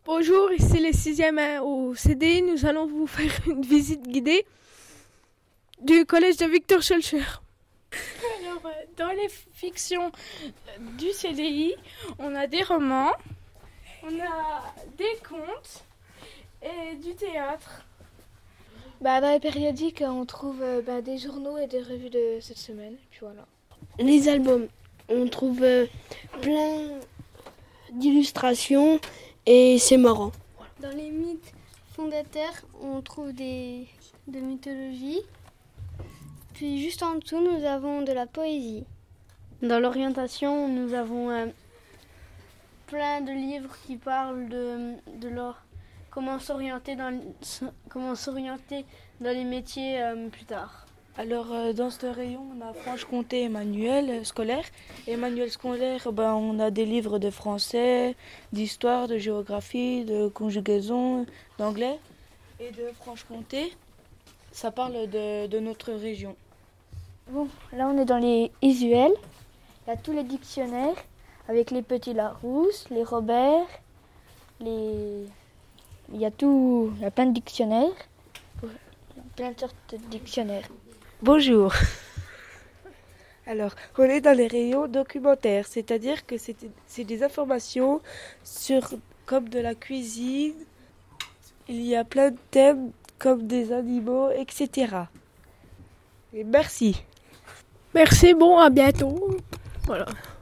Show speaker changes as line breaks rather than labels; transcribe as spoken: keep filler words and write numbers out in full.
Bonjour, ici les sixièmes au C D I. Nous allons vous faire une visite guidée du collège de Victor Schœlcher. Alors, euh, dans les fictions du C D I, on a des romans, on a des contes et du théâtre.
Bah, dans les périodiques, on trouve euh, bah, des journaux et des revues de cette semaine. Et puis voilà.
Les albums, on trouve euh, plein d'illustrations et c'est marrant.
Dans les mythes fondateurs, on trouve des de mythologie. Puis juste en dessous, nous avons de la poésie.
Dans l'orientation, nous avons euh, plein de livres qui parlent de, de leur, comment s'orienter dans, comment s'orienter dans les métiers euh, plus tard.
Alors euh, dans ce rayon, on a Franche-Comté et manuel euh, scolaire. Et manuel scolaire, ben, on a des livres de français, d'histoire, de géographie, de conjugaison, d'anglais. Et de Franche-Comté, ça parle de, de notre région.
Bon, là on est dans les usuels. Il y a tous les dictionnaires avec les petits Larousse, les Robert, les... il y a tout, il y a plein de dictionnaires, plein de sortes de dictionnaires.
Bonjour. Alors, on est dans les rayons documentaires, c'est-à-dire que c'est, c'est des informations sur comme de la cuisine. Il y a plein de thèmes comme des animaux, et cetera. Et merci.
Merci, bon, à bientôt. Voilà.